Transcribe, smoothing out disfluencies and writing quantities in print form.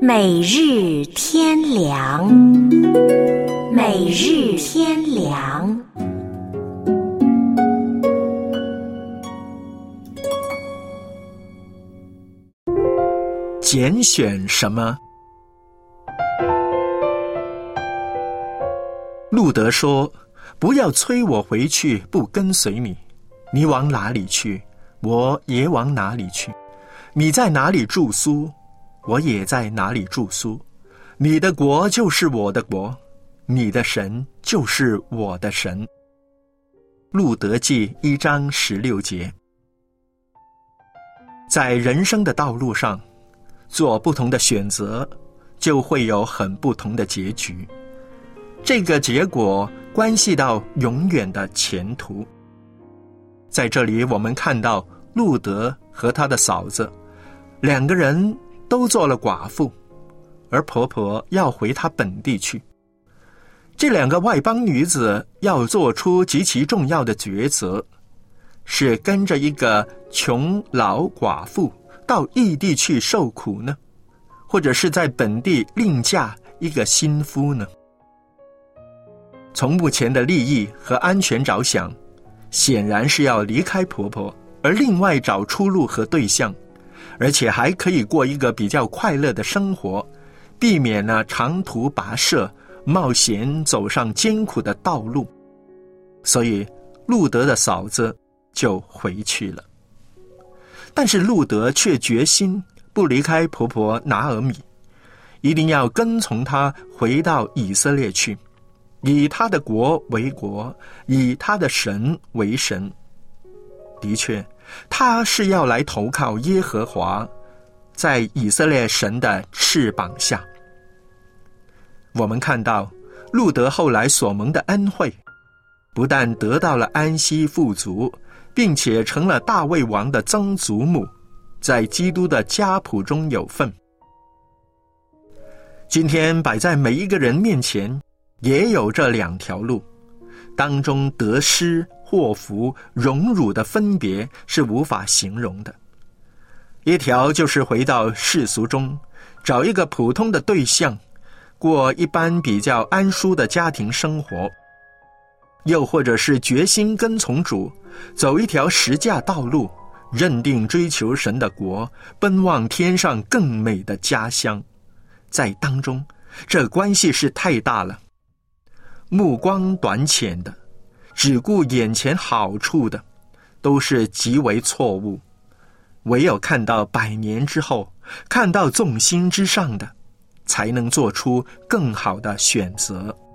每日天良，每日天良。 拣选什么？路德说：不要催我回去，不跟随你。你往哪里去，我也往哪里去。你在哪里住宿，我也在哪里住宿。你的国就是我的国，你的神就是我的神。路德记1章16节。在人生的道路上，做不同的选择，就会有很不同的结局。这个结果关系到永远的前途。在这里我们看到路德和他的嫂子两个人都做了寡妇，而婆婆要回她本地去。这两个外邦女子要做出极其重要的抉择，是跟着一个穷老寡妇到异地去受苦呢，或者是在本地另嫁一个新夫呢？从目前的利益和安全着想，显然是要离开婆婆，而另外找出路和对象，而且还可以过一个比较快乐的生活，避免了长途跋涉，冒险走上艰苦的道路。所以路德的嫂子就回去了。但是路德却决心不离开婆婆拿俄米，一定要跟从她回到以色列去，以他的国为国，以他的神为神。的确，他是要来投靠耶和华，在以色列神的翅膀下。我们看到路德后来所蒙的恩惠，不但得到了安息富足，并且成了大卫王的曾祖母，在基督的家谱中有份。今天摆在每一个人面前也有这两条路，当中得失、祸福、荣辱的分别是无法形容的。一条就是回到世俗中，找一个普通的对象，过一般比较安舒的家庭生活；又或者是决心跟从主，走一条十架道路，认定追求神的国，奔望天上更美的家乡。在当中，这关系是太大了。目光短浅的，只顾眼前好处的，都是极为错误。唯有看到100年之后，看到众星之上的，才能做出更好的选择。